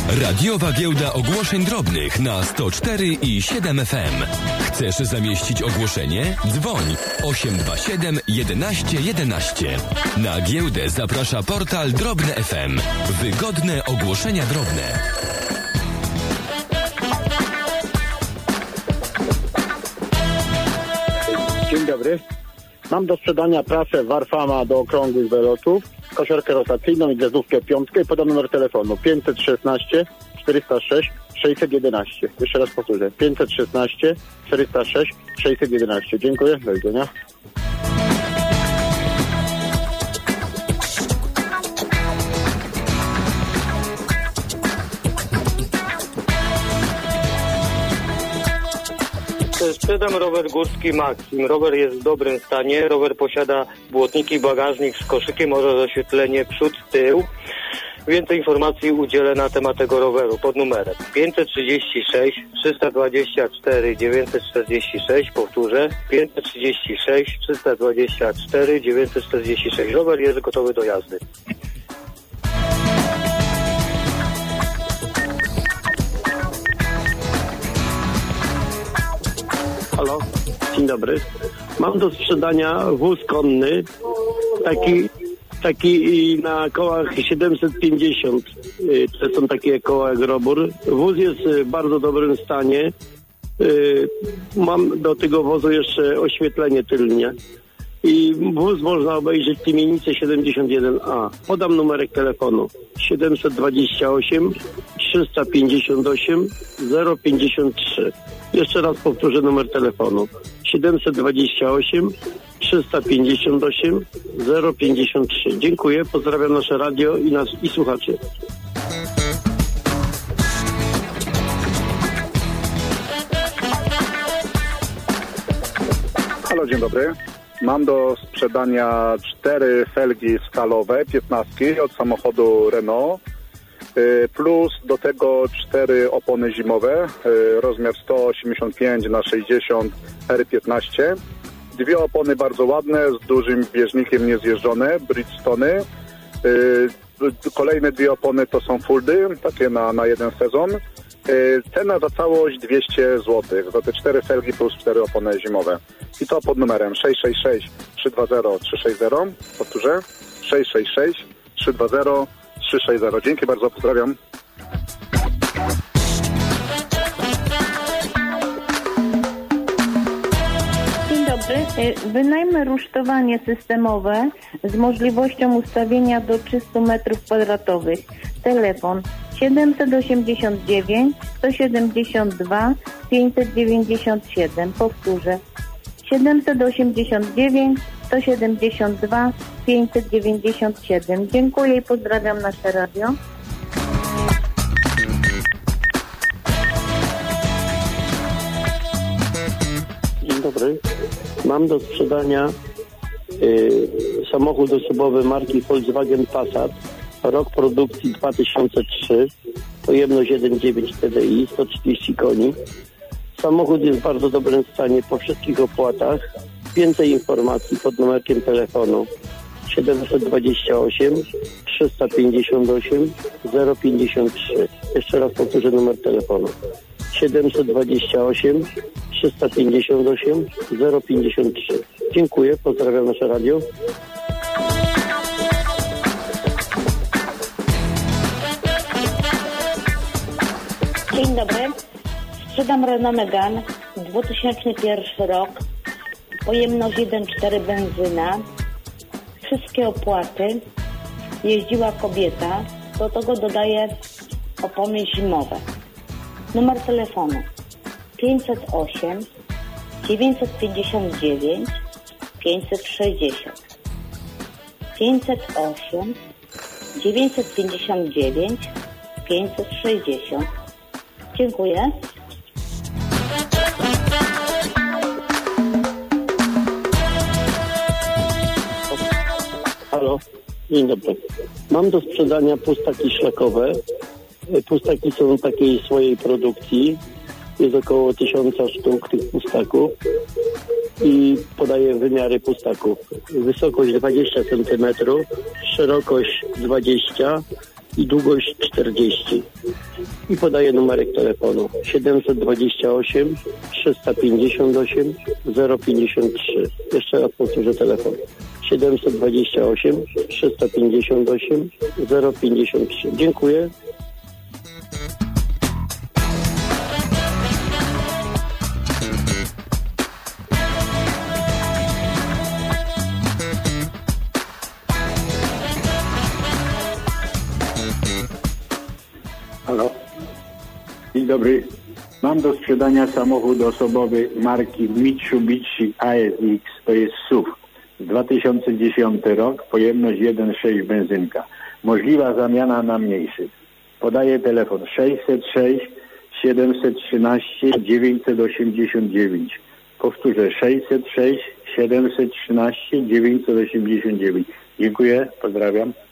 Radiowa Giełda Ogłoszeń Drobnych na 104 i 7 FM. Chcesz zamieścić ogłoszenie? Dzwoń 827 11 11. Na giełdę zaprasza portal Drobne FM. Wygodne ogłoszenia drobne. Dzień dobry. Mam do sprzedania prasę Warfama do okrągłych wylotów, kosiarkę rotacyjną i gwiazdówkę piątkę i podam numer telefonu 516 406 611. Jeszcze raz powtórzę. 516 406 611. Dziękuję. Do widzenia. Sprzedam rower górski Maxim. Rower jest w dobrym stanie. Rower posiada błotniki, bagażnik z koszykiem oraz oświetlenie przód, tył. Więcej informacji udzielę na temat tego roweru pod numerem 536 324 946. Powtórzę 536 324 946. Rower jest gotowy do jazdy. Halo, dzień dobry. Mam do sprzedania wóz konny, taki na kołach 750. To są takie koła jak robór. Wóz jest w bardzo dobrym stanie. Mam do tego wozu jeszcze oświetlenie tylnie. I wóz można obejrzeć w Tymienicy 71A. Podam numerek telefonu 728 358 053. Jeszcze raz powtórzę numer telefonu 728 358 053. Dziękuję, pozdrawiam nasze radio i słuchaczy. Halo, dzień dobry. Mam do sprzedania 4 felgi stalowe, 15 od samochodu Renault, plus do tego 4 opony zimowe, rozmiar 185x60 R15. 2 opony bardzo ładne, z dużym bieżnikiem niezjeżdżone, Bridgestony. Kolejne 2 opony to są Fuldy, takie na jeden sezon. Cena za całość 200 zł, za te 4 felgi plus 4 opony zimowe. I to pod numerem 666 320 360. Powtórzę 666 320 360. Dzięki bardzo, pozdrawiam. Dzień dobry. Wynajmę rusztowanie systemowe z możliwością ustawienia do 300 m2. Telefon 789 172 597. Powtórzę 789 172 597. Dziękuję i pozdrawiam nasze radio. Dzień dobry. Mam do sprzedania samochód osobowy marki Volkswagen Passat. Rok produkcji 2003. Pojemność 1.9 TDI, 130 koni. Samochód jest w bardzo dobrym stanie po wszystkich opłatach. Więcej informacji pod numerkiem telefonu 728 358 053. Jeszcze raz powtórzę numer telefonu 728 358 053. Dziękuję, pozdrawiam nasze radio. Dzień dobry. Sprzedam Renault Megane, 2001 rok, pojemność 1.4 benzyna, wszystkie opłaty, jeździła kobieta, do tego dodaję opony zimowe. Numer telefonu 508 959 560. 508 959 560. Dziękuję. Halo, dzień dobry. Mam do sprzedania pustaki szlakowe. Pustaki są takiej swojej produkcji. Jest około 1000 sztuk tych pustaków. I podaję wymiary pustaków. Wysokość 20 cm, szerokość 20 i długość 40. i podaję numerek telefonu 728 358 053. Jeszcze raz powtórzę telefon 728 358 053. Dziękuję. Halo. Dzień dobry. Mam do sprzedania samochód osobowy marki Mitsubishi ASX, to jest SUV. 2010 rok, pojemność 1,6 benzynka. Możliwa zamiana na mniejszy. Podaję telefon 606 713 989. Powtórzę 606 713 989. Dziękuję, pozdrawiam.